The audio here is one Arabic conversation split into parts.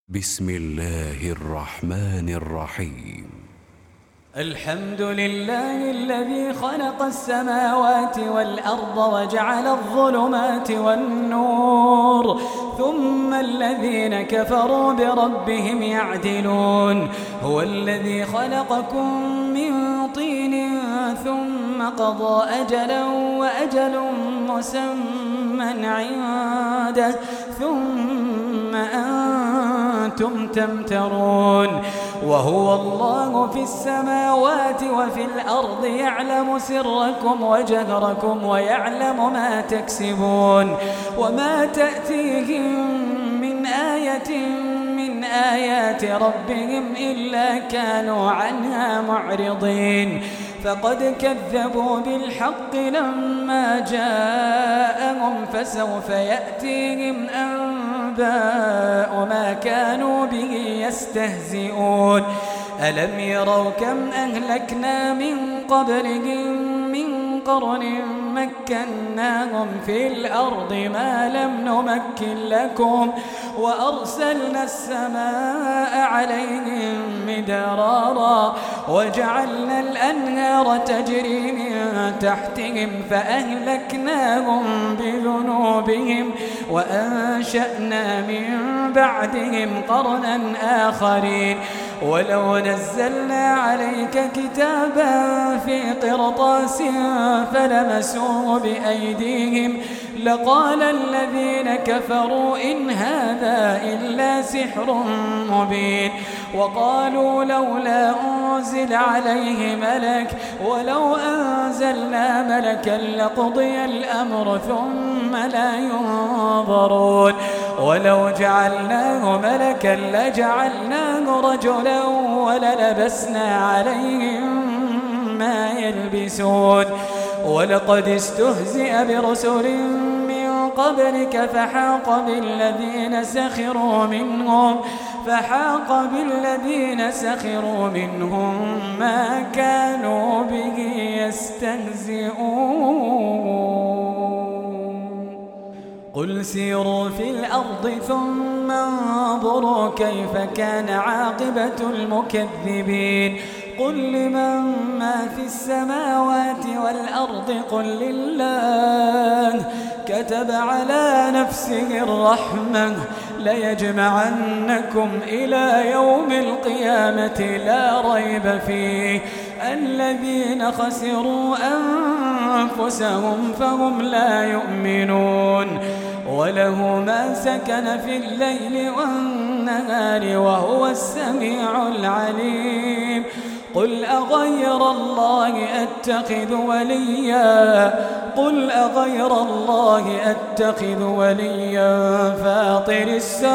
بسم الله الرحمن الرحيم. الحمد لله الذي خلق السماوات والأرض وجعل الظلمات والنور ثم الذين كفروا بربهم يعدلون. هو الذي خلقكم من طين ثم قضى أجلا وأجل مسمى عنده ثم أنتم تمترون. وهو الله في السماوات وفي الأرض يعلم سركم وجهركم ويعلم ما تكسبون. وما تأتيهم من آية من آيات ربهم إلا كانوا عنها معرضين. فقد كذبوا بالحق لما جاءهم فسوف يأتيهم أنباء ما كانوا به يستهزئون. ألم يروا كم أهلكنا من قبلهم من قرن مكناهم في الأرض ما لم نمكن لكم وأرسلنا السماء عليهم مدرارا وجعلنا الأنهار تجري من تحتهم فأهلكناهم بذنوبهم وأنشأنا من بعدهم قرنا آخرين. ولو نزلنا عليك كتابا في قرطاس فلمسوه بأيديهم لقال الذين كفروا إن هذا إلا سحر مبين. وقالوا لولا أنزل عليه ملك ولو أنزلنا ملكا لقضي الأمر ثم لا ينظرون. ولو جعلناه ملكا لجعلناه رجلا وللبسنا عليهم ما يلبسون. ولقد استهزئ برسل من قبلك فحاق بالذين سخروا منهم ما كانوا به يستهزئون. قل سيروا في الأرض ثم انظروا كيف كان عاقبة المكذبين. قل لمن ما في السماوات والأرض قل لله كتب على نفسه الرحمة ليجمعنكم إلى يوم القيامة لا ريب فيه الذين خسروا أنفسهم فهم لا يؤمنون. وله ما سكن في الليل والنهار وهو السميع العليم. قل أغير الله أتخذ وليا فاطر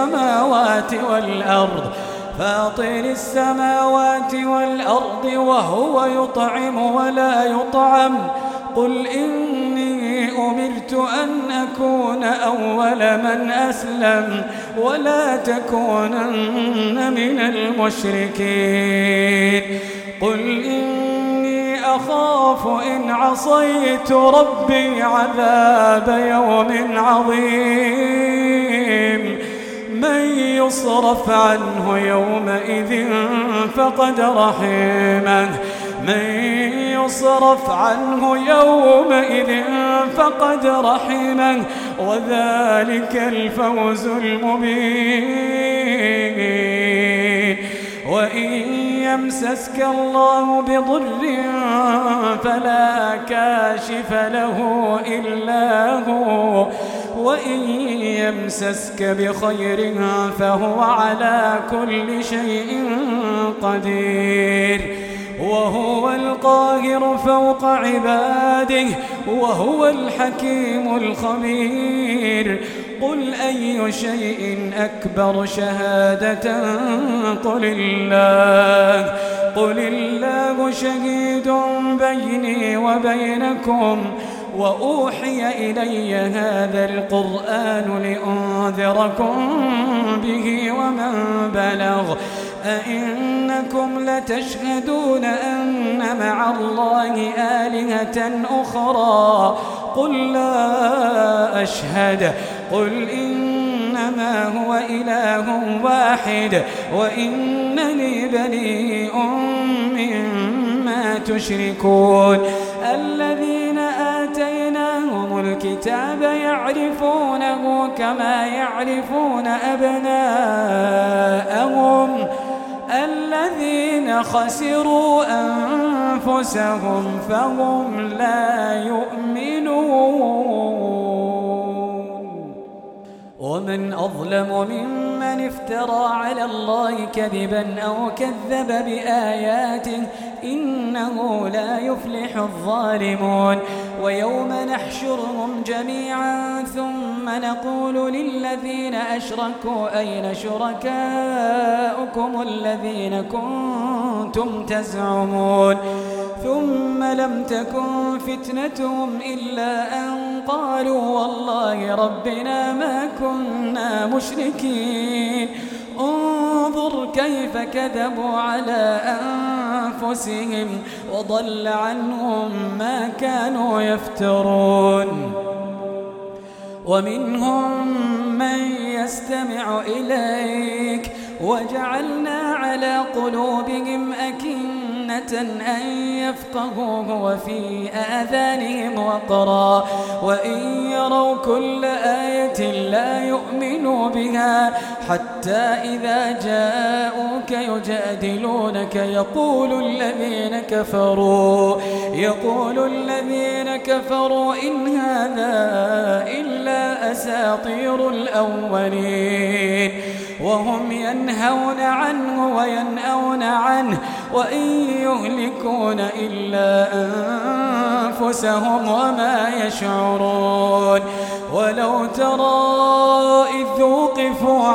السماوات والأرض وهو يطعم ولا يطعم. قل إني أمرت أن أكون أول من أسلم ولا تكونن من المشركين. قل إني أخاف إن عصيت ربي عذاب يوم عظيم. من يصرف عنه يومئذ فقد رحمه وذلك الفوز المبين. وإن يمسسك الله بضر فلا كاشف له إلا هو وإن يمسسك بخير فهو على كل شيء قدير. وهو القاهر فوق عباده وهو الحكيم الخبير. قل أي شيء أكبر شهادة قل الله شهيد بيني وبينكم. وأوحي إلي هذا القرآن لأنذركم به ومن بلغ. أئنكم لتشهدون أن مع الله آلهة أخرى قل لا أشهد. قل إنما إنما هو إله واحد وإنني بريء مما تشركون الذين آتيناهم الكتاب يعرفونه كما يعرفون أبناءهم الذين خسروا أنفسهم فهم لا يؤمنون ومن أظلم ممن افترى على الله كذبا أو كذب بآياته إنه لا يفلح الظالمون ويوم نحشرهم جميعا ثم نقول للذين أشركوا أين شركاؤكم الذين كنتم تزعمون ثم لم تكن فتنتهم إلا أن قالوا والله ربنا ما كنا مشركين انظر كيف كذبوا على أنفسهم وضل عنهم ما كانوا يفترون ومنهم من يستمع إليك وجعلنا على قلوبهم أكنة أن يفقهوه وفي آذانهم وقرا وإن يروا كل آية لا يؤمنوا بها حتى إذا جاءوك يجادلونك يقول الذين كفروا إن هذا إلا أساطير الأولين وهم ينهون عنه وينأون عنه وإن يهلكون إلا أنفسهم وما يشعرون ولو ترى إذ وقفوا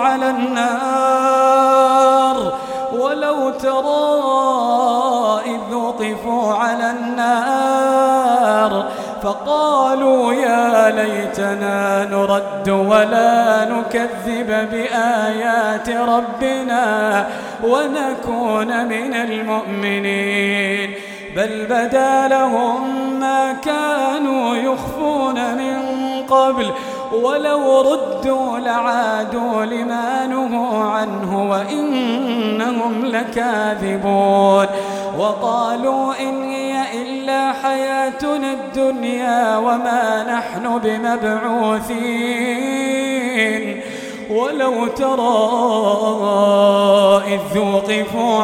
على النار فقالوا يا ليتنا نرد ولا نكذب بآيات ربنا ونكون من المؤمنين بل بدا لهم ما كانوا يخفون من قبل ولو ردوا لعادوا لما نهوا عنه وإنهم لكاذبون وقالوا إن هي إلا حياتنا الدنيا وما نحن بمبعوثين ولو ترى إذ وقفوا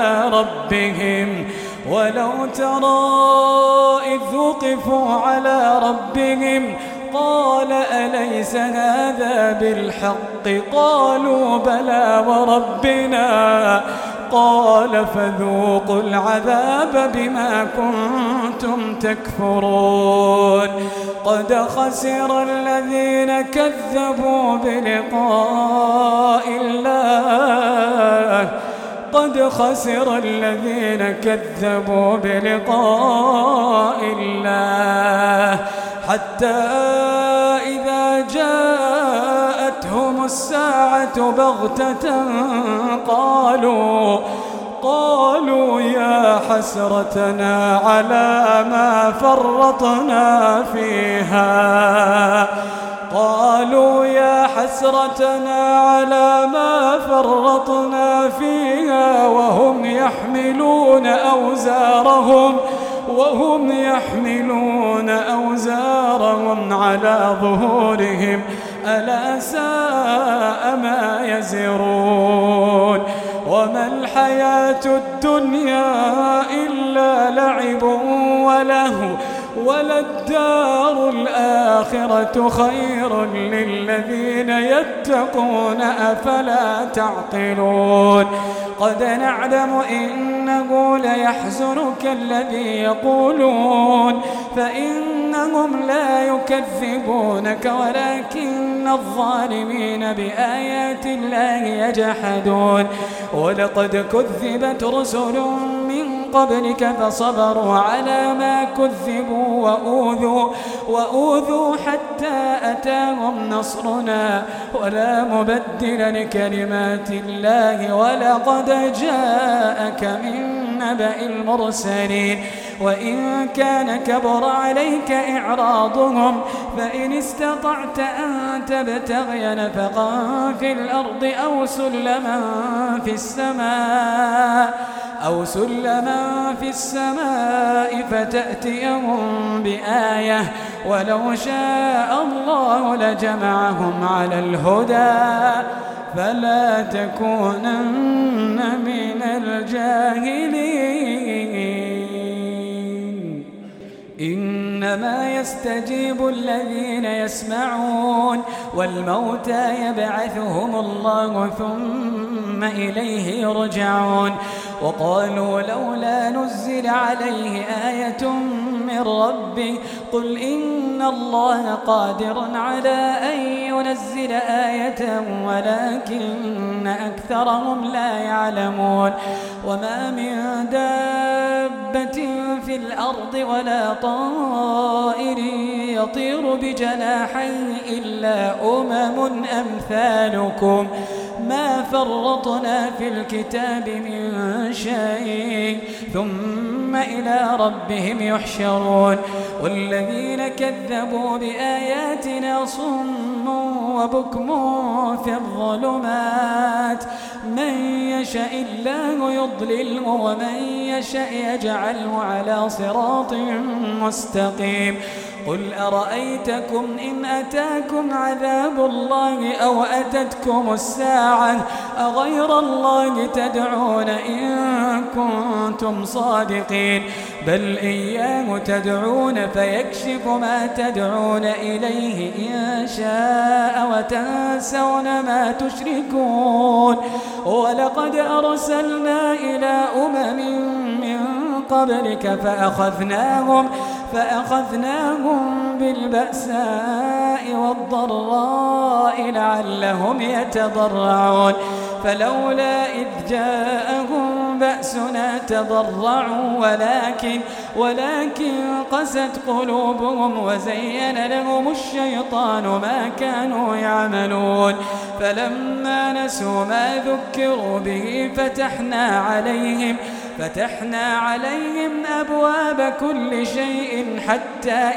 على ربهم قال أليس هذا بالحق قالوا بلى وربنا قال فذوقوا العذاب بما كنتم تكفرون قد خسر الذين كذبوا بلقاء الله حتى إذا جاءتهم الساعة بغتة قالوا يا حسرتنا على ما فرطنا فيها وهم يحملون أوزارهم على ظهورهم ألا ساء ما يزرون وما الحياة الدنيا إلا لعب ولهو وللدار الآخرة خير للذين يتقون أفلا تعقلون قد نعلم إنه ليحزنك الذي يقولون فإنهم لا يكذبونك ولكن الظالمين بآيات الله يجحدون ولقد كذبت رسل من قبلك فصبروا على ما كذبوا وأوذوا حتى أتاهم نصرنا ولا مبدل لكلمات الله ولقد جاءك من النبأ المرسلين وإن كان كبر عليك إعراضهم فإن استطعت أن تبتغي نفقا في الأرض أو سلما في السماء فتأتيهم بآية ولو شاء الله لجمعهم على الهدى فلا تكونن من الجاهلين إنما يستجيب الذين يسمعون والموتى يبعثهم الله ثم إليه يرجعون وقالوا لولا نزل عليه آية من ربه قل إن الله قادر على أن ينزل آية ولكن أكثرهم لا يعلمون وما من دابة في الأرض ولا طائر يطير بجناحيه إلا أمثالكم ما فرطنا في الكتاب من شيء ثم إلى ربهم يحشرون والذين كذبوا بآياتنا صم وبكم في الظلمات من يشاء الله يضلله ومن يشاء يجعله على صراط مستقيم قل أرأيتكم إن أتاكم عذاب الله أو أتتكم الساعة أغير الله تدعون إن كنتم صادقين بل إياه تدعون فيكشف ما تدعون إليه إن شاء وتنسون ما تشركون ولقد أرسلنا إلى من قبلك فأخذناهم بالبأساء والضراء لعلهم يتضرعون فلولا إذ جاءهم بأسنا تضرعوا ولكن قست قلوبهم وزين لهم الشيطان ما كانوا يعملون فلما نسوا ما ذكروا به فتحنا عليهم أبواب كل شيء حتى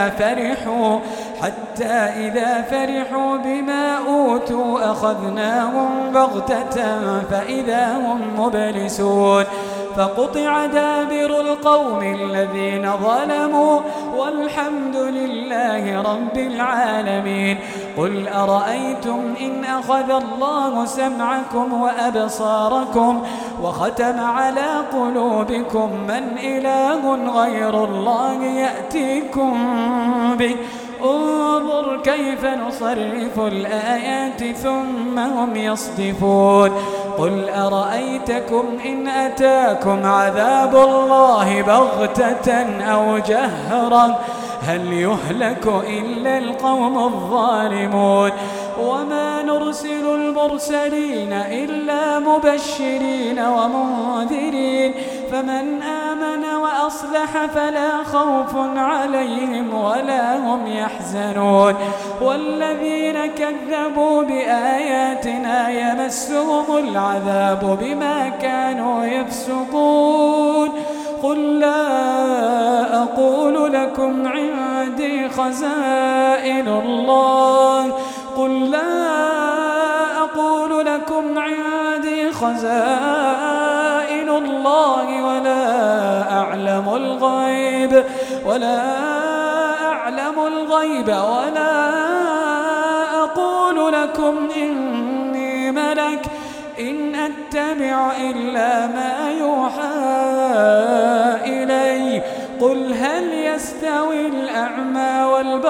إذا فرحوا بما أوتوا أخذناهم بغتة فإذا هم مبلسون فقطع دابر القوم الذين ظلموا والحمد لله رب العالمين قل أرأيتم إن أخذ الله سمعكم وأبصاركم وختم على قلوبكم من إله غير الله يأتيكم به انظر كيف نصرف الآيات ثم هم يصدفون قل أرأيتكم إن أتاكم عذاب الله بغتة أو جهرا هل يهلك إلا القوم الظالمون وما نرسل المرسلين إلا مبشرين ومنذرين فمن آمن وأصلح فلا خوف عليهم ولا هم يحزنون والذين كذبوا بآياتنا يمسهم العذاب بما كانوا يفسقون قل لا أقول لكم عندي خزائن الله ولا أعلم الغيب ولا أقول لكم إني ملك إن أتبع إلا ما يوحى إلي قل هل يستوي الأعمى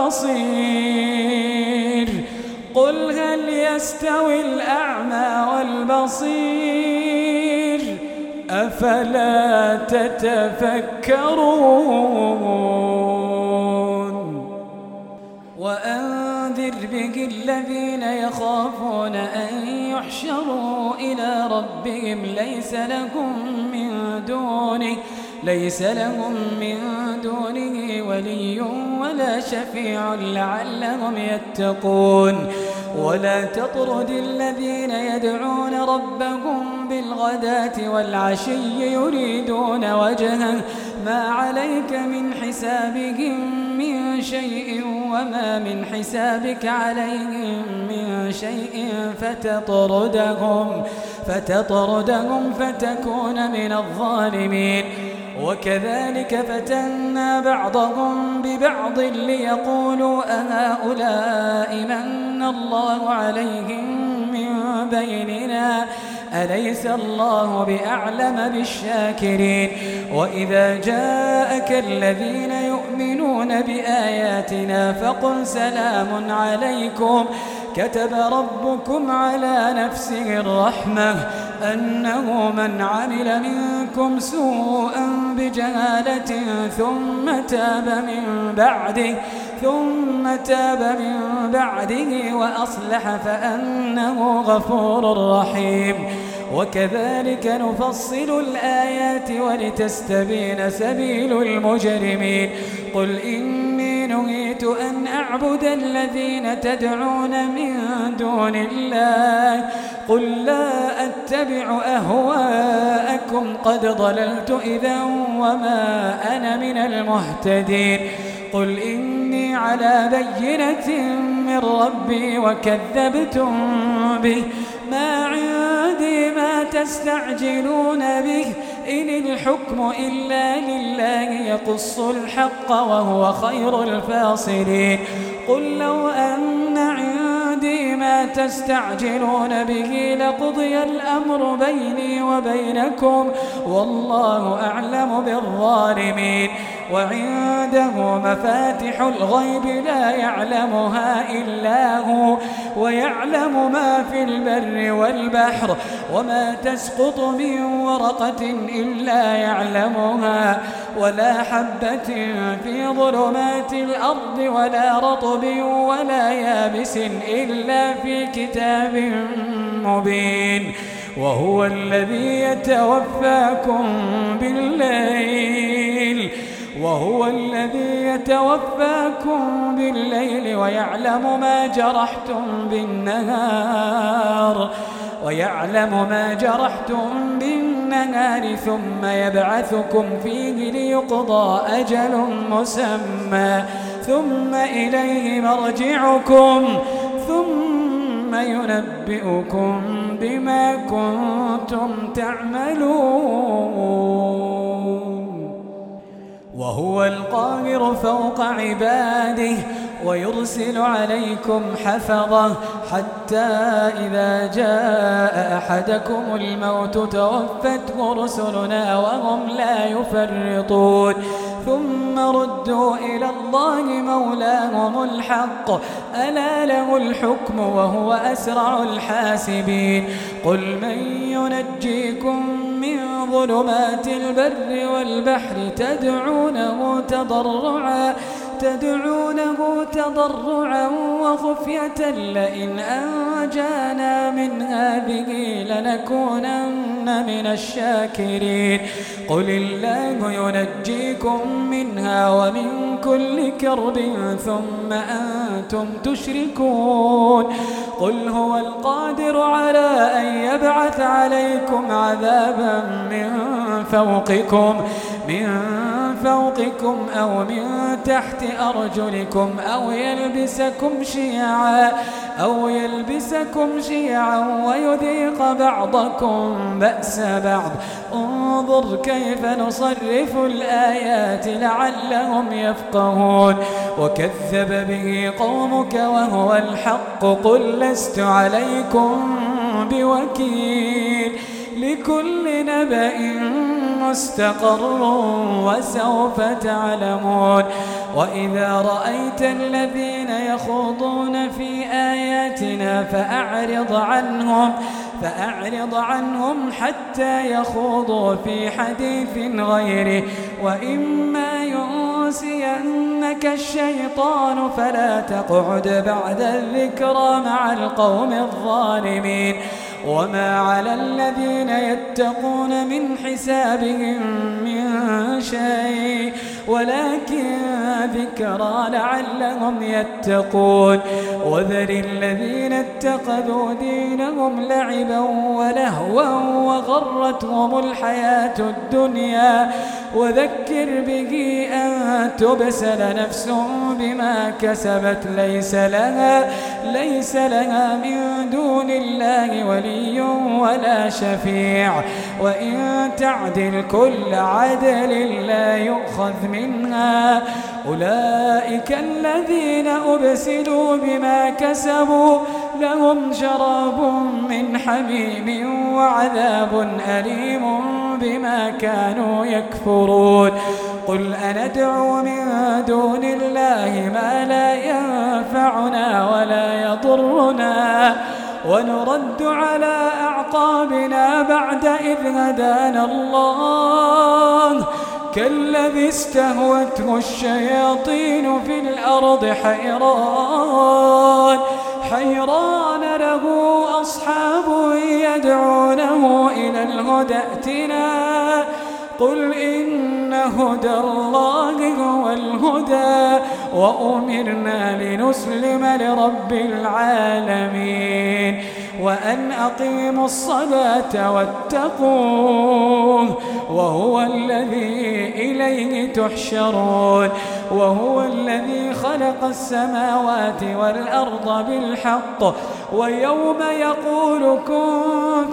والبصير أفلا تتفكرون وأنذر به الذين يخافون أن يحشروا إلى ربهم ليس لهم من دونه ولي ولا شفيع لعلهم يتقون ولا تطرد الذين يدعون ربهم بالغداة والعشي يريدون وجهه ما عليك من حسابهم من شيء وما من حسابك عليهم من شيء فتطردهم فتكون من الظالمين. وكذلك فتنا بعضهم ببعض ليقولوا أهؤلاء من الله عليهم من بيننا أليس الله بأعلم بالشاكرين. وإذا جاءك الذين يؤمنون بآياتنا فقل سلام عليكم كتب ربكم على نفسه الرحمة أنه من عمل منكم سوءا بجهالة ثم تاب من بعده وأصلح فأنه غفور رحيم. وكذلك نفصل الآيات ولتستبين سبيل المجرمين. قل إني نهيت أن أعبد الذين تدعون من دون الله قل لا أتبع أهواءكم قد ضللت إذا وما أنا من المهتدين. قل إني على بينة من ربي وكذبتم به ما عندي ما تستعجلون به إن الحكم إلا لله يقص الحق وهو خير الفاصلين. قل لو أن عندي ما تستعجلون به لقضي الأمر بيني وبينكم والله أعلم بالظالمين. وعنده مفاتح الغيب لا يعلمها إلا هو ويعلم ما في البر والبحر وما تسقط من ورقة إلا يعلمها ولا حبة في ظلمات الأرض ولا رطب ولا يابس إلا في كتاب مبين. وهو الذي يتوفاكم بالليل ويعلم ما جرحتم بالنهار ثم يبعثكم فيه ليقضى أجل مسمى ثم إليه مرجعكم ثم ينبئكم بما كنتم تعملون. وهو القاهر فوق عباده ويرسل عليكم حفظة حتى إذا جاء أحدكم الموت توفته رسلنا وهم لا يفرطون ثم ردوا إلى الله مولاهم الحق ألا له الحكم وهو أسرع الحاسبين. قل من ينجيكم من ظلمات البر والبحر تدعونه تضرعا وخفية لئن أنجانا من هذه لنكونن من الشاكرين. قل الله ينجيكم منها ومن كل كرب ثم أنتم تشركون. قل هو القادر على أن يبعث عليكم عذابا من فوقكم أو من تحت أرجلكم أو يلبسكم شيعا ويذيق بعضكم بأس بعض. انظر كيف نصرف الآيات لعلهم يفقهون. وكذب به قومك وهو الحق قل لست عليكم بوكيل لكل نبأ مستقر وسوف تعلمون. وإذا رأيت الذين يخوضون في آياتنا فأعرض عنهم حتى يخوضوا في حديث غيره وإما ينسينك الشيطان فلا تقعد بعد الذكرى مع القوم الظالمين. وما على الذين يتقون من حسابهم من شيء ولكن ذكرى لعلهم يتقون. وذر الذين اتخذوا دينهم لعبا ولهوا وغرتهم الحياة الدنيا وذكر به أن تبسل نفس بما كسبت ليس لها من دون الله ولي ولا شفيع وإن تعدل كل عدل لا يؤخذ منها. أولئك الذين أبسلوا بما كسبوا لهم شراب من حميم وعذاب أليم بما كانوا يكفرون. قل أندعو من دون الله ما لا ينفعنا ولا يضرنا ونرد على أعقابنا بعد إذ هدانا الله كالذي استهوته الشياطين في الأرض حيران له أصحاب يدعونه إلى الهدى ائتنا. قل إن هدى الله هو الهدى وأمرنا لنسلم لرب العالمين وأن أقيموا الصلاة واتقوه وهو الذي إليه تحشرون. وهو الذي خلق السماوات والأرض بالحق ويوم يقول كن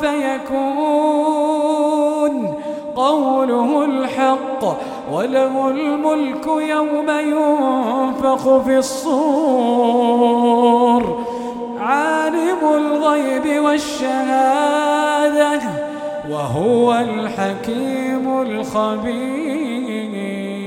فيكون قوله الحق وله الملك يوم ينفخ في الصور عالم الغيب والشهادة وهو الحكيم الخبير.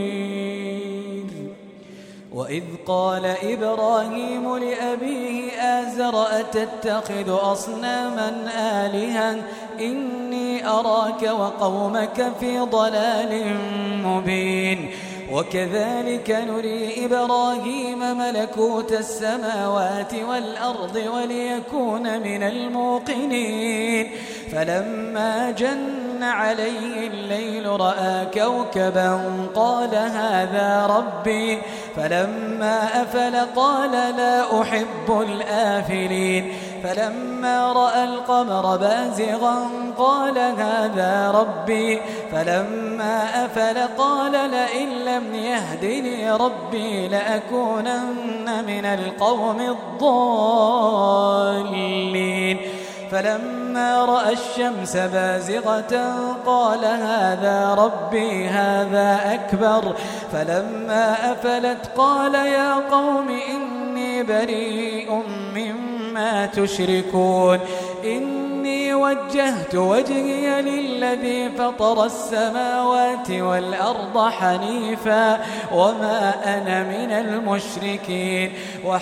وإذ قال إبراهيم لأبيه آزر أتتخذ أصناما آلهة إني أراك وقومك في ضلال مبين. وكذلك نري إبراهيم ملكوت السماوات والأرض وليكون من الموقنين. فلما جن عليه الليل رأى كوكبا قال هذا ربي فلما أفل قال لا أحب الآفلين. فلما رأى القمر بازغا قال هذا ربي فلما أفل قال لئن لم يهدني ربي لأكونن من القوم الضالين. فلما رأى الشمس بازغة قال هذا ربي هذا أكبر. فلما أفلت قال يا قوم إني بريء مما تشركون إني وجهت وجهي للذي فطر السماوات والأرض حنيفا وما أنا من المشركين.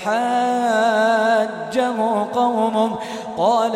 وحاجه قومه قال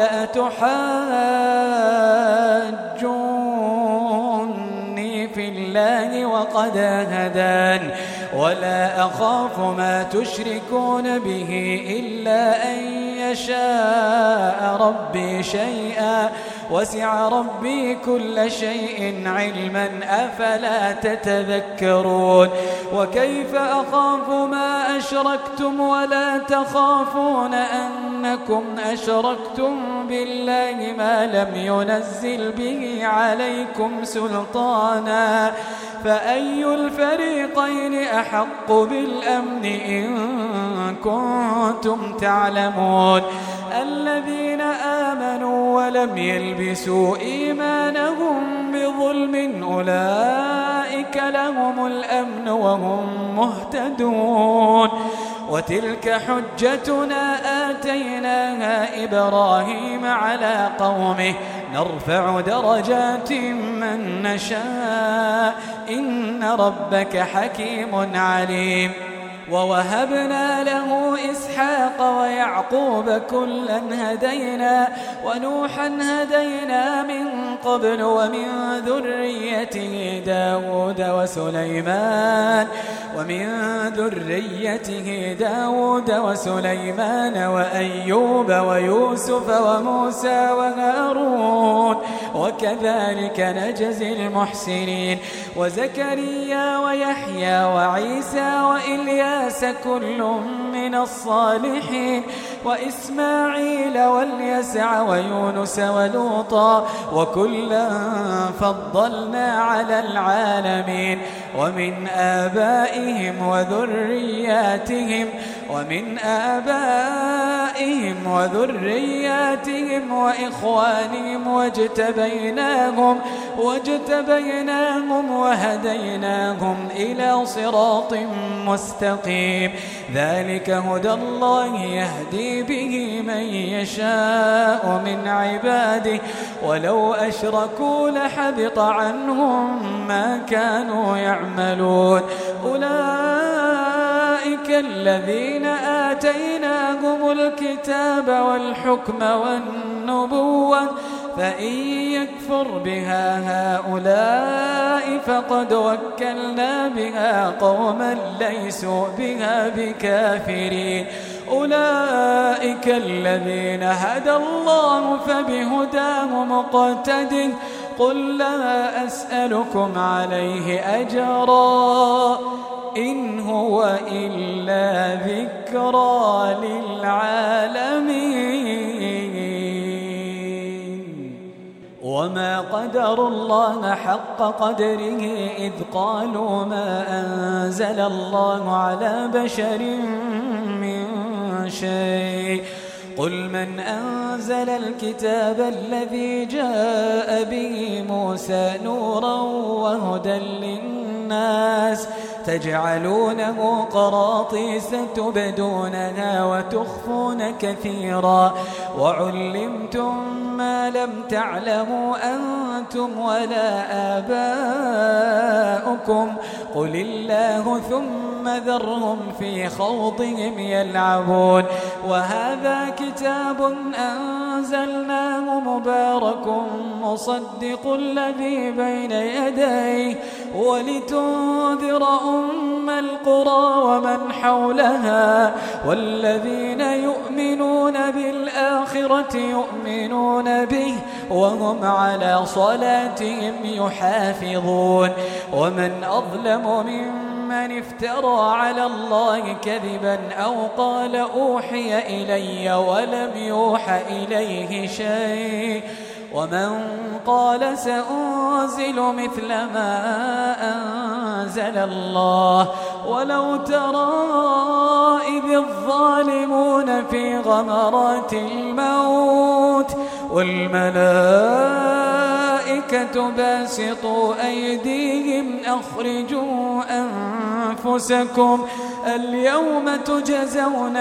أتحاجوني في الله وقد هدان ولا أخاف ما تشركون به إلا أن يشاء ربي شيئا وسع ربي كل شيء علما أفلا تتذكرون. وكيف أخاف ما أشركتم ولا تخافون أنكم أشركتم بالله ما لم ينزل به عليكم سلطانا فأي الفريقين أحق بالأمن إن كنتم تعلمون. الذين آمنوا ولم يلبسوا إيمانهم بظلم أولئك لهم الأمن وهم مهتدون. وتلك حجتنا آتيناها إبراهيم على قومه نرفع درجات من نشاء إن ربك حكيم عليم. ووهبنا له إسحاق ويعقوب كلا هدينا ونوحا هدينا من قبل ومن ذريته داود وسليمان وأيوب ويوسف وموسى وهارون وكذلك وكذلك نجزي المحسنين وزكريا ويحيى وعيسى وإلياس كل من الصالحين وإسماعيل واليسع ويونس ولوطا وكلا فضلنا على العالمين ومن آبائهم وذرياتهم وإخوانهم واجتبيناهم وهديناهم إلى صراط مستقيم ذلك هدى الله يهدي به من يشاء من عباده ولو أشركوا لحبط عنهم ما كانوا يعملون أولئك الذين آتيناهم الكتاب والحكم والنبوة فإن يكفر بها هؤلاء فقد وكلنا بها قوما ليسوا بها بكافرين أولئك الذين هدى الله فبهداه مقتده قل لا أسألكم عليه أجرا إن هو إلا ذكرى للعالمين وما قدروا الله حق قدره إذ قالوا ما أنزل الله على بشر من شيء قل من أنزل الكتاب الذي جاء به موسى نورا وهدى للناس تجعلونه قراطيس تبدونها وتخفون كثيرا وعلمتم ما لم تعلموا أنتم ولا آباؤكم قل الله ثم ذرهم في خوضهم يلعبون وهذا كتاب أنزلناه مبارك مصدق الذي بين يديه ولتنذر أم القرى ومن حولها والذين يؤمنون بالآخرة يؤمنون به وهم على صلاتهم يحافظون ومن أظلم ممن افترى على الله كذبا أو قال أوحي إلي ولم يوح إليه شيء ومن قال سأنزل مثل ما أنزل الله ولو ترى إذ الظالمون في غمرات الموت والملائكة باسطوا أيديهم أخرجوا أنفسكم اليوم تجزون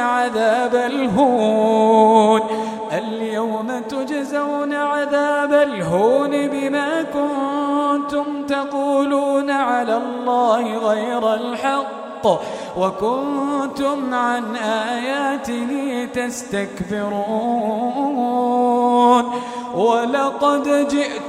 عذاب الهون بما كنتم تقولون على الله غير الحق وكنتم عن آياته تستكبرون ولقد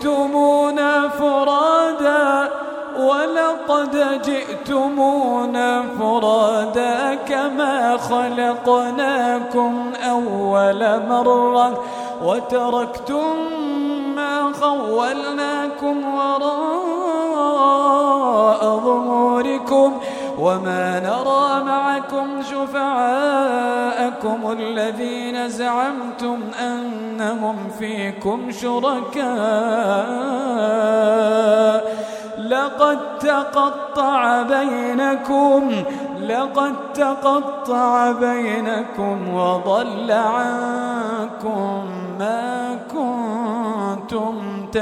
جئتمونا فرادا كما خلقناكم أول مرة وتركتم ما خولناكم وراء ظهوركم وما نرى معكم شفعاءكم الذين زعمتم أنهم فيكم شركاء لقد تقطع بينكم وضل عنكم ما كنتم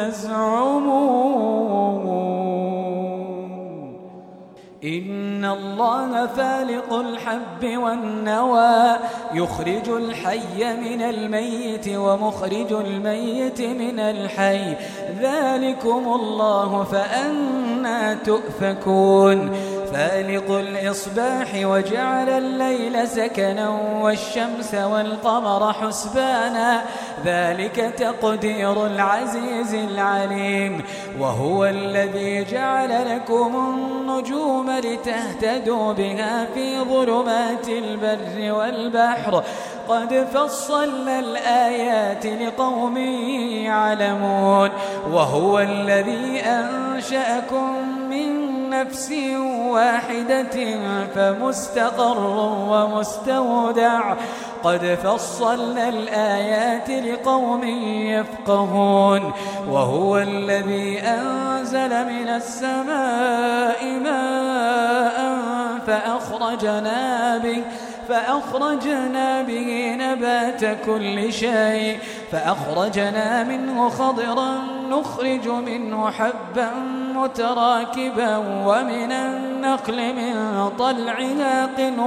تزعمون إن الله فالق الحب والنوى يخرج الحي من الميت ومخرج الميت من الحي ذلكم الله فأنى تؤفكون فالق الإصباح وجعل الليل سكنا والشمس والقمر حسبانا ذلك تقدير العزيز العليم وهو الذي جعل لكم النجوم لتهتدوا بها في ظلمات البر والبحر قد فصلنا الآيات لقوم يعلمون وهو الذي أنشأكم من نفس واحدة فمستقر ومستودع قد فصلنا الآيات لقوم يفقهون وهو الذي أنزل من السماء ماء فأخرجنا به نبات كل شيء فأخرجنا منه خضرا نخرج منه حبا متراكبا ومن النخل من طلعها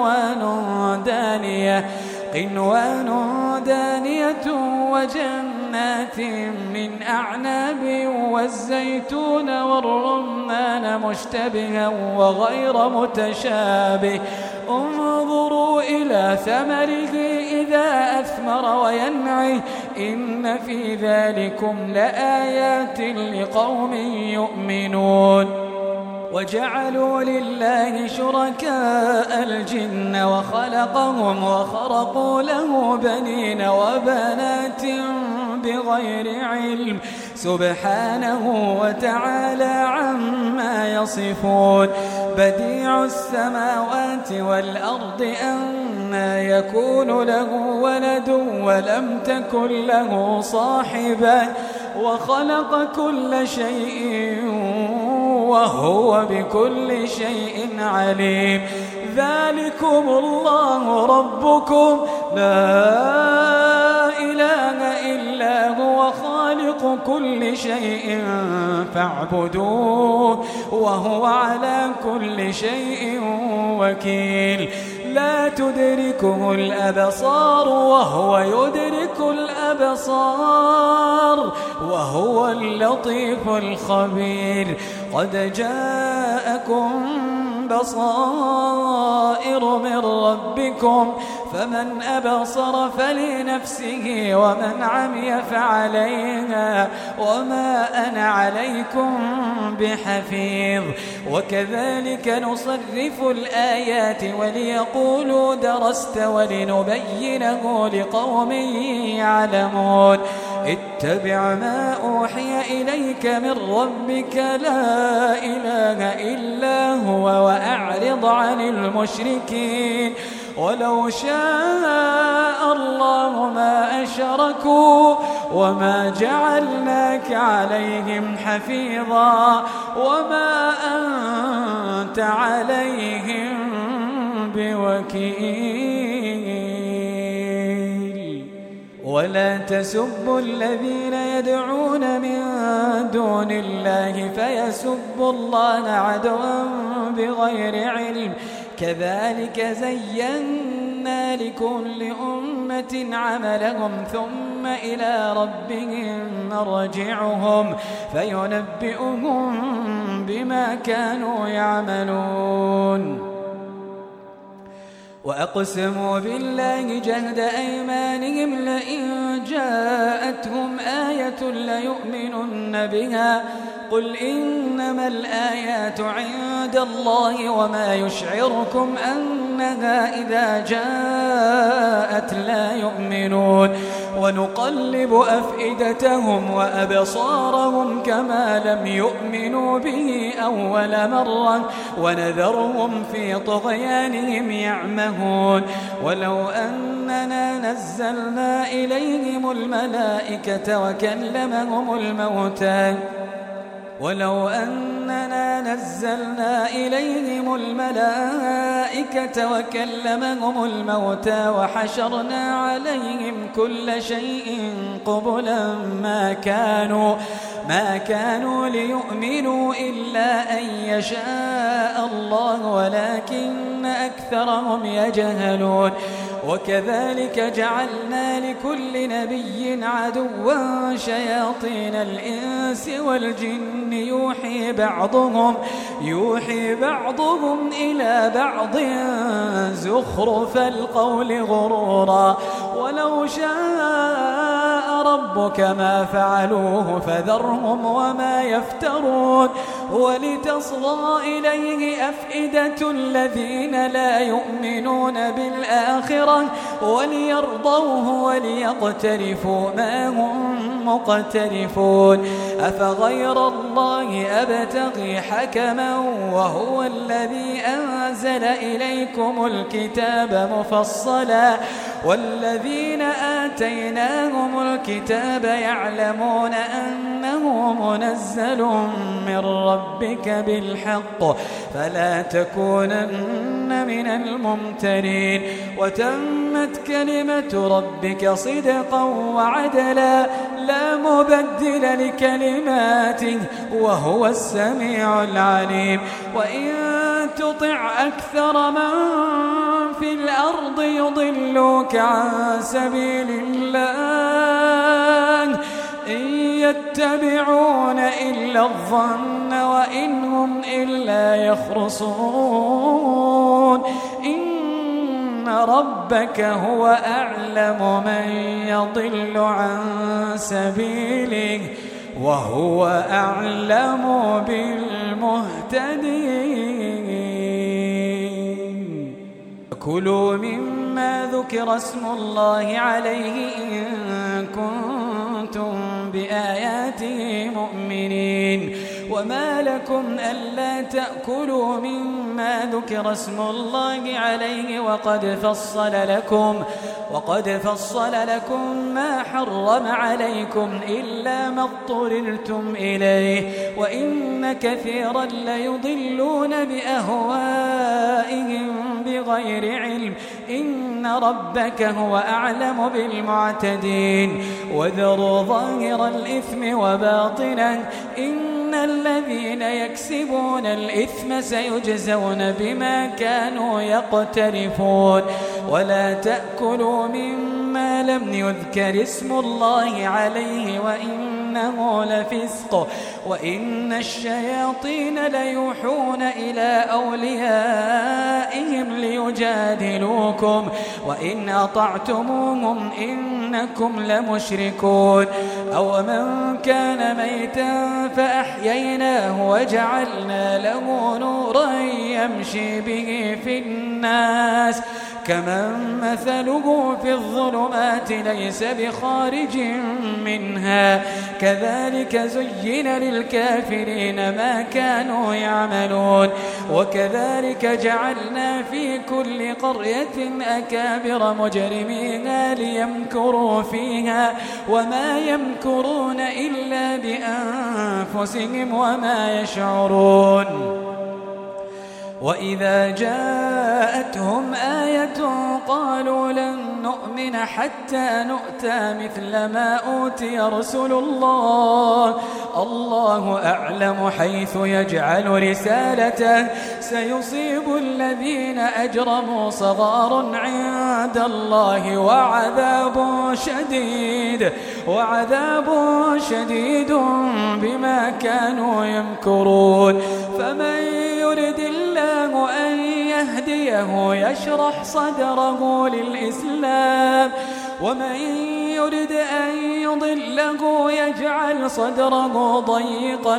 قنوان دانية وجنات من أعناب والزيتون والرمان مشتبها وغير متشابه انظروا إلى ثمره إذا أثمر وينعه إن في ذلكم لآيات لقوم يؤمنون وجعلوا لله شركاء الجن وخلقهم وخرقوا له بنين وبنات بغير علم سبحانه وتعالى عما يصفون بديع السماوات والأرض أنى يكون له ولد ولم تكن له صاحبة وخلق كل شيء وهو بكل شيء عليم ذلكم الله ربكم لا إله إلا هو خالق كل شيء فاعبدوه وهو على كل شيء وكيل لا تدركه الأبصار وهو يدرك الأبصار وهو اللطيف الخبير قد جاءكم بصائر من ربكم فمن أبصر فلنفسه ومن عمي فعليها وما أنا عليكم بحفيظ وكذلك نصرف الآيات وليقولوا درست ولنبينه لقوم يعلمون اتبع ما أوحي إليك من ربك لا إله إلا هو وأعرض عن المشركين ولو شاء الله ما أشركوا وما جعلناك عليهم حفيظا وما أنت عليهم بوكيل ولا تسبوا الذين يدعون من دون الله فيسبوا الله عدوا بغير علم كذلك زينا لكل أمة عملهم ثم إلى ربهم مرجعهم فينبئهم بما كانوا يعملون وأقسموا بالله جهد أيمانهم لئن جاءتهم آية ليؤمنن بها قل إنما الآيات عند الله وما يشعركم أنها إذا جاءت لا يؤمنون ونقلب أفئدتهم وأبصارهم كما لم يؤمنوا به أول مرة ونذرهم في طغيانهم يعمهون ولو أننا نزلنا إليهم الملائكة وكلمهم الموتى وحشرنا عليهم كل شيء قبلا ما كانوا ليؤمنوا إلا أن يشاء الله ولكن أكثرهم يجهلون وكذلك جعلنا لكل نبي عدوا شياطين الإنس والجن يوحي بعضهم إلى بعض زخرف القول غرورا ولو شاء ربك ما فعلوه فذرهم وما يفترون ولتصغى إليه أفئدة الذين لا يؤمنون بالآخرة وليرضوه وليقترفوا ما هم مقترفون أفغير الله أبتغي حكما وهو الذي أنزل إليكم الكتاب مفصلا والذين آتيناهم الكتاب يعلمون أنه منزل من ربك بالحق فلا تكونن من الممترين وتمت كلمة ربك صدقا وعدلا لا مبدل لكلماته وهو السميع العليم وإن تطع أكثر من في الأرض يضلوك عن سبيل الله إن يتبعون إلا الظن وإن هم إلا يخرصون إن ربك هو أعلم من يضل عن سبيله وهو أعلم بالمهتدين كلوا مما ذكر اسم الله عليه إن كنتم بآياته مؤمنين وما لكم ألا تأكلوا مما ذكر اسم الله عليه وقد فصل لكم ما حرم عليكم إلا ما اضطررتم إليه وإن كثيرا ليضلون بأهوائهم بغير علم إن ربك هو أعلم بالمعتدين وذروا ظاهر الإثم وباطنه إن الذين يكسبون الإثم سيجزون بما كانوا يقترفون ولا تأكلوا مما لم يذكر اسم الله عليه وإنه لفسق وإن الشياطين ليوحون إلى أوليائهم ليجادلوكم وإن أطعتموهم إنكم لمشركون أو من كان ميتا فأحييناه وجعلنا له نورا يمشي به في الناس كمن مثله في الظلمات ليس بخارج منها كذلك زين للكافرين ما كانوا يعملون وكذلك جعلنا في كل قرية أكابر مجرميها ليمكروا فيها وما يمكرون إلا بأنفسهم وما يشعرون وإذا جاءتهم آية قالوا لن نؤمن حتى نؤتى مثل ما أوتي رسل الله الله أعلم حيث يجعل رسالته سيصيب الذين أجرموا صغار عند الله وعذاب شديد بما كانوا يمكرون فمن يرد الله أن يهديه يشرح صدره للإسلام ومن يرد أن يضله يجعل صدره ضيقا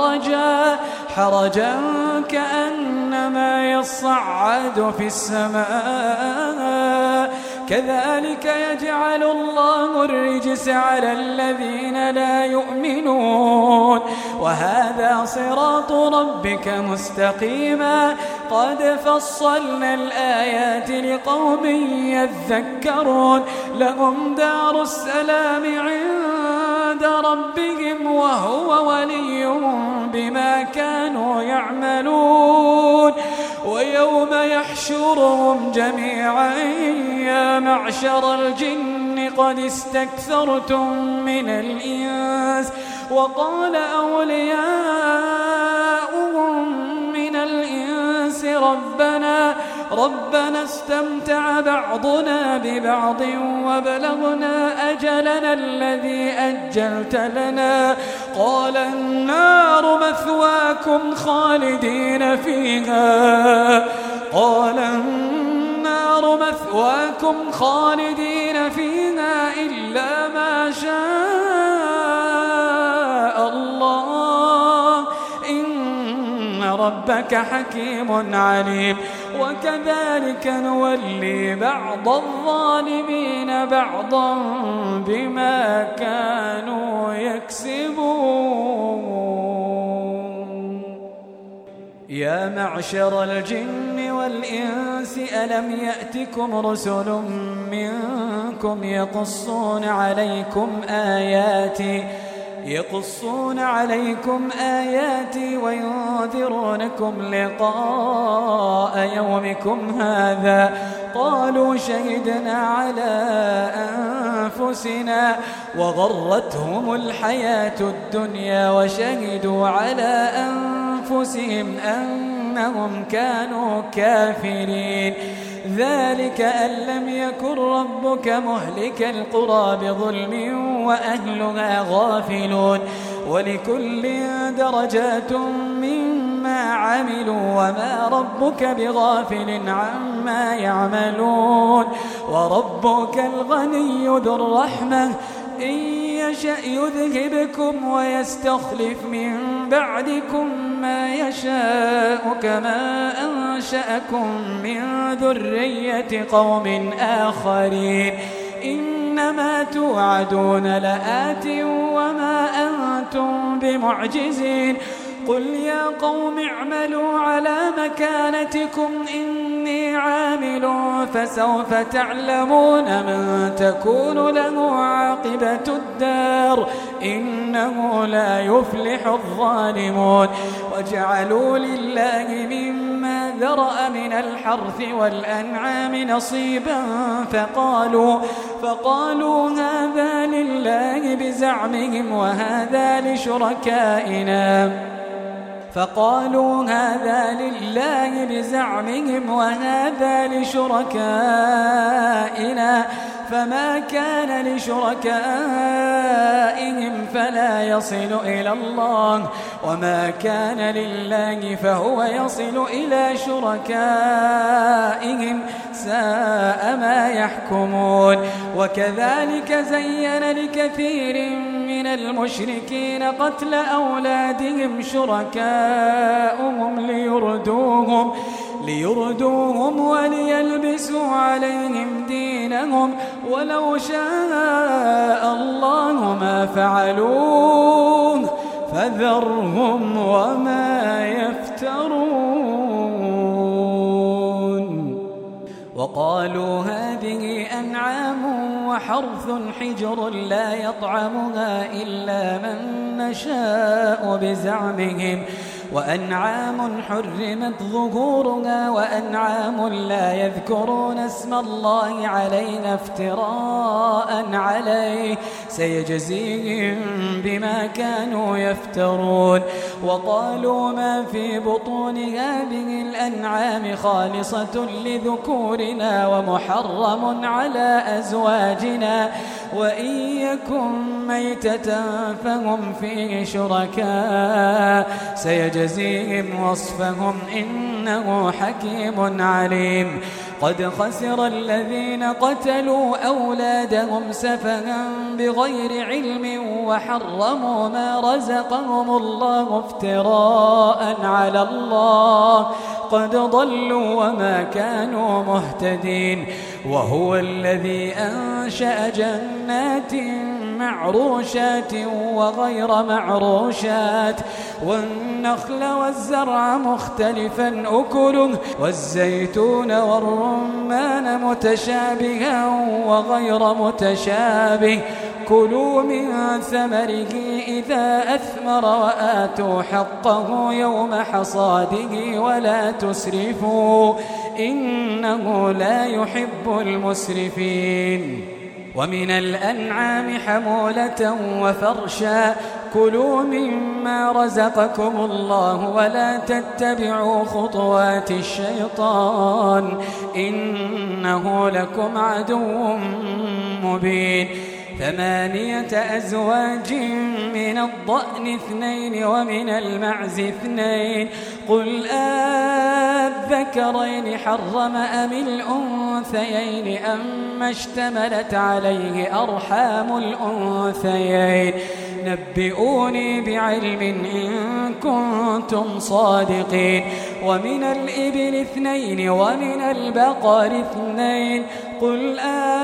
حرجا كأنما يصعد في السماء كذلك يجعل الله الرجس على الذين لا يؤمنون وهذا صراط ربك مستقيما قد فصلنا الآيات لقوم يذكرون لهم دار السلام عند ربهم وهو وليهم بما كانوا يعملون ويوم يحشرهم جميعا يا معشر الجن قد استكثرتم من الإنس وقال أولياؤهم من الإنس ربنا استمتع بعضنا ببعض وبلغنا أجلنا الذي أجلت لنا قال النار مثواكم خالدين فيها إلا ما شاء ربك حكيم عليم. وكذلك نولي بعض الظالمين بعضا بما كانوا يكسبون. يا معشر الجن والإنس ألم يأتكم رسل منكم يقصون عليكم آياتي وينذرونكم لقاء يومكم هذا؟ قالوا شهدنا على أنفسنا وغرتهم الحياة الدنيا وشهدوا على أنفسهم أنهم كانوا كافرين. ذلك أن لم يكن ربك مهلك القرى بظلم وأهلها غافلون. ولكل درجات مما عملوا وما ربك بغافل عما يعملون. وربك الغني ذو الرحمة إن يشأ يذهبكم ويستخلف من بعدكم ما يشاء كما أنشأكم من ذرية قوم آخرين. إنما توعدون لآت وما أنتم بمعجزين. قل يا قوم اعملوا على مكانتكم إني عامل فسوف تعلمون من تكون له عاقبة الدار إنه لا يفلح الظالمون. وجعلوا لله مما ذرأ من الحرث والأنعام نصيبا فقالوا هذا لله بزعمهم وهذا لشركائنا فما كان لشركائهم فلا يصل إلى الله وما كان لله فهو يصل إلى شركائهم ساء ما يحكمون. وكذلك زين لكثير من المشركين قتل أولادهم شركاؤهم ليردوهم وليلبسوا عليهم دينهم ولو شاء الله ما فعلوه فذرهم وما يفترون. وقالوا هذه أنعام وحرث حجر لا يطعمها إلا من نشاء بزعمهم وأنعام حرمت ظهورها وأنعام لا يذكرون اسم الله عليها افتراء عليه سيجزيهم بما كانوا يفترون. وقالوا ما في بطون هذه الأنعام خالصة لذكورنا ومحرم على أزواجنا وإن يكن ميتة فهم فيه شركاء سيجزيهم وصفهم إنه حكيم عليم. قد خسر الذين قتلوا أولادهم سفها بغير علم وحرموا ما رزقهم الله افتراء على الله قد ضلوا وما كانوا مهتدين. وهو الذي أنشأ جنات معروشات وغير معروشات والنخل والزرع مختلفا أكله والزيتون والرمان متشابها وغير متشابه كلوا من ثمره إذا أثمر وآتوا حقه يوم حصاده ولا تسرفوا إنه لا يحب المسرفين. ومن الأنعام حمولة وفرشا كلوا مما رزقكم الله ولا تتبعوا خطوات الشيطان إنه لكم عدو مبين. 8 أزواج من الضأن 2 ومن المعز 2 قل أذكرين حرم أم الأنثيين أما اشتملت عليه أرحام الأنثيين نبئوني بعلم إن كنتم صادقين ومن الإبل 2 ومن البقر 2 قل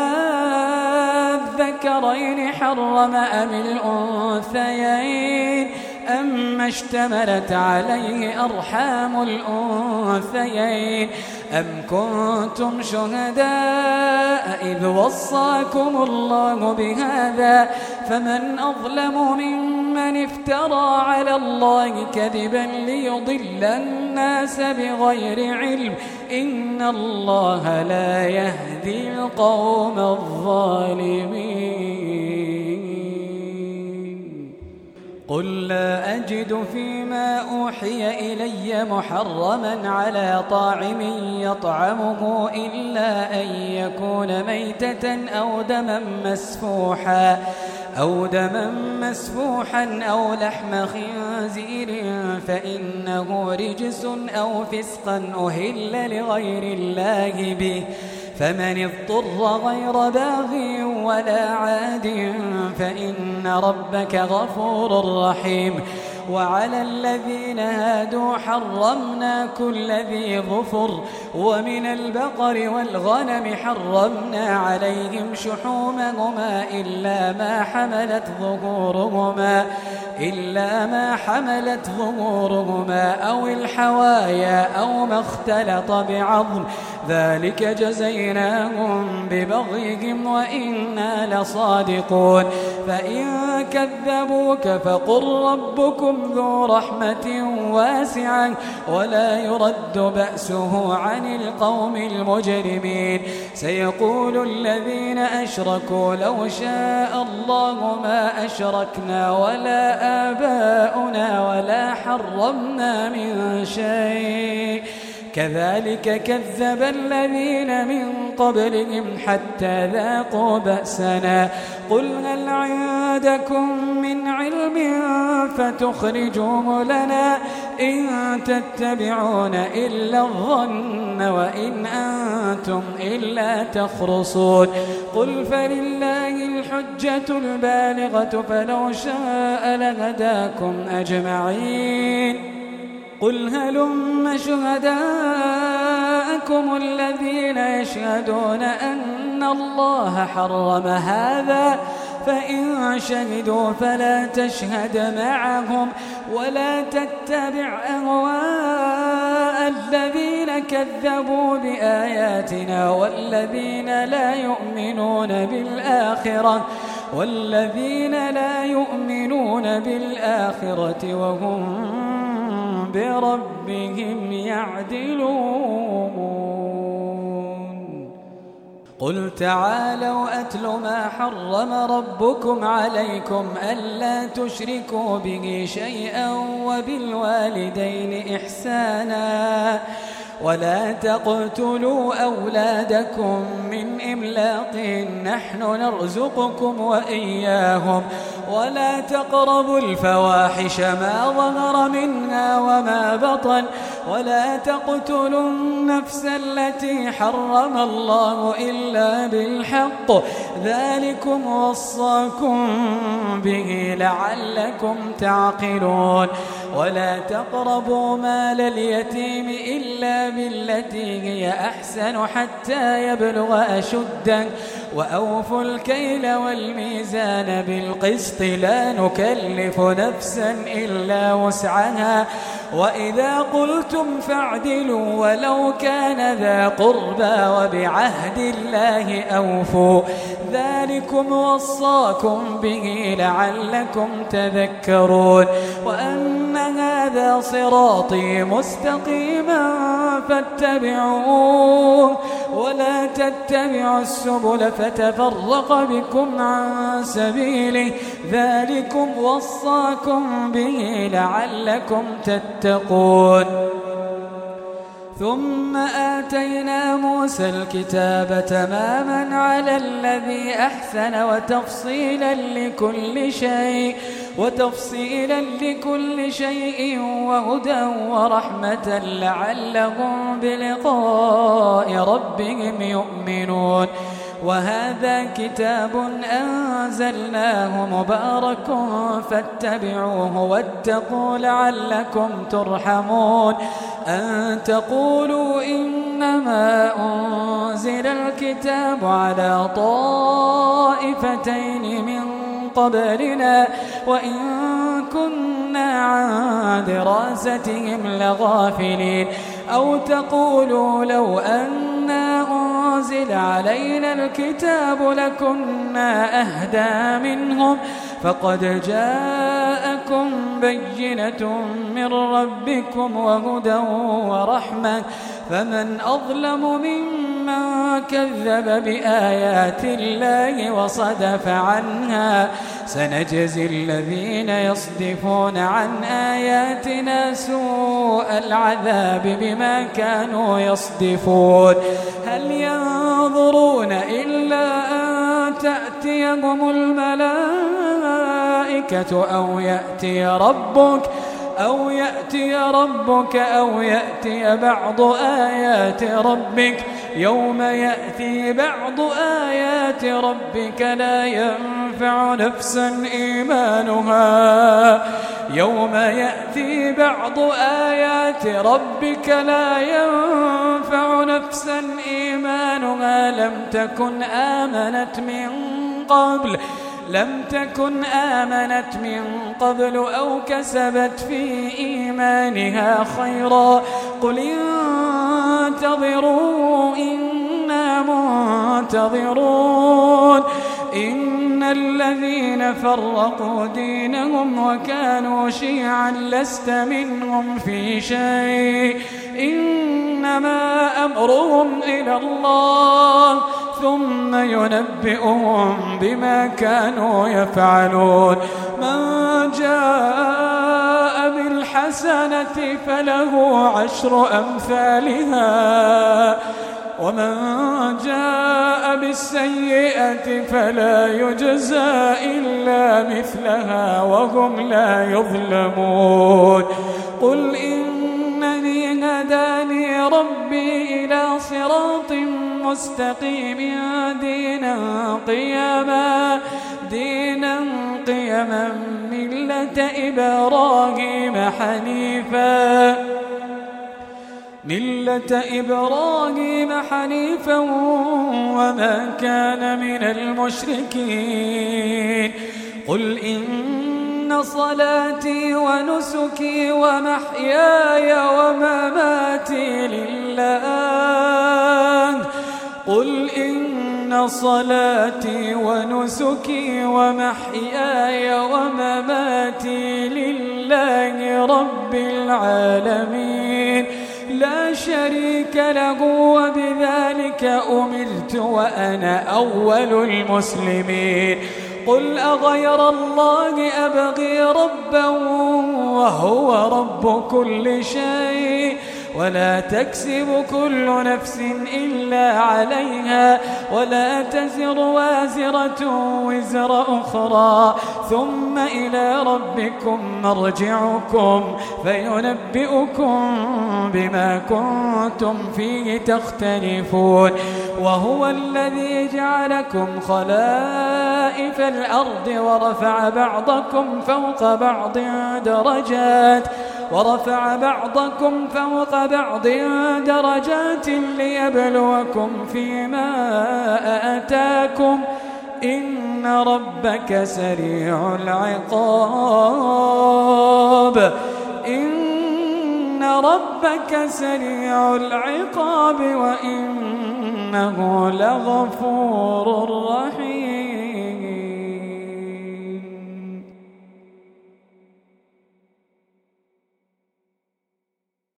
الذكرين حرم أم الأنثيين أما اشتملت عليه أرحام الأنثيين أم كنتم شهداء إذ وصاكم الله بهذا فمن أظلم ممن افترى على الله كذبا ليضل الناس بغير علم إن الله لا يهدي القوم الظالمين قل لا أجد فيما أوحي إلي محرما على طاعم يطعمه إلا أن يكون ميتة أو دما مسفوحا أو لحم خنزير فإنه رجس أو فسقا أهل لغير الله به فمن اضطر غير باغ ولا عاد فإن ربك غفور رحيم وعلى الذين هادوا حرمنا كل ذي ظفر ومن البقر والغنم حرمنا عليهم شحومهما إلا ما حملت ظهورهما أو الحوايا أو ما اختلط بعظم ذلك جزيناهم ببغيهم وإنا لصادقون فإن كذبوك فقل ربكم ذو رحمة واسعة ولا يرد بأسه عن القوم المجرمين سيقول الذين أشركوا لو شاء الله ما أشركنا ولا آباؤنا ولا حرمنا من شيء كذلك كذب الذين من قبلهم حتى ذاقوا بأسنا قل هل عندكم من علم فتخرجوه لنا إن تتبعون إلا الظن وإن أنتم إلا تخرصون قل فلله الحجة البالغة فلو شاء لهداكم أجمعين قل هلم شهداءكم الذين يشهدون أن الله حرم هذا فإن شهدوا فلا تشهد معهم ولا تتبع أهواء الذين كذبوا بآياتنا والذين لا يؤمنون بالآخرة وهم بربهم يعدلون قل تعالوا أتل ما حرم ربكم عليكم ألا تشركوا به شيئا وبالوالدين إحسانا ولا تقتلوا أولادكم من إملاق نحن نرزقكم وإياهم ولا تقربوا الفواحش ما ظهر منها وما بطن ولا تقتلوا النفس التي حرم الله إلا بالحق ذلكم وصاكم به لعلكم تعقلون ولا تقربوا مال اليتيم إلا بالتي هي أحسن حتى يبلغ أشده وأوفوا الكيل والميزان بالقسط لا نكلف نفسا إلا وسعها وإذا قلتم فاعدلوا ولو كان ذا قربى وبعهد الله أوفوا ذلكم وصاكم به لعلكم تذكرون وأن هذا صراطي مستقيما فاتبعوه ولا تتبعوا السبل فتفرق بكم عن سبيله ذلكم وصاكم به لعلكم تتقون ثم آتينا موسى الكتاب تماما على الذي أحسن وتفصيلا لكل شيء وهدى ورحمة لعلهم بلقاء ربهم يؤمنون وهذا كتاب أنزلناه مبارك فاتبعوه واتقوا لعلكم ترحمون أن تقولوا إنما أنزل الكتاب على طائفتين من قبلنا وإن كنا عن دراستهم لغافلين أو تقولوا لو أنا أنزل علينا الكتاب لكنا أهدى منهم فقد جاءكم بينة من ربكم وهدى ورحمة فمن أظلم ممن كذب بآيات الله وصدف عنها سنجزي الذين يصدفون عن آياتنا سوء العذاب بما كانوا يصدفون هل ينظرون إلا أن تأتيهم الملائكة أو يأتي ربك أو يأتي بعض آيات ربك يوم يأتي بعض آيات ربك لا ينفع نفسا إيمانها لم تكن آمنت من قبل أو كسبت في إيمانها خيرا قل انتظروا إنا منتظرون إن الذين فرقوا دينهم وكانوا شيعا لست منهم في شيء إنما أمرهم إلى الله ثم ينبئهم بما كانوا يفعلون من جاء بالحسنة فله 10 أمثالها ومن جاء بالسيئة فلا يجزى إلا مثلها وهم لا يظلمون قل إنني هداني ربي إلى صراط مستقيم دينا قيما ملة إبراهيم حنيفا وما كان من المشركين قل إن صلاتي ونسكي ومحياي ومماتي لله رب العالمين لا شريك له وبذلك أمرت وأنا أول المسلمين قل أغير الله أبغي ربا وهو رب كل شيء ولا تكسب كل نفس إلا عليها ولا تزر وازرة وزر أخرى ثم إلى ربكم مرجعكم فينبئكم بما كنتم فيه تختلفون وهو الذي جعلكم خلائف الأرض ورفع بعضكم فوق بعض درجات ليبلوكم فيما آتاكم إن ربك سريع العقاب وإنه لغفور رحيم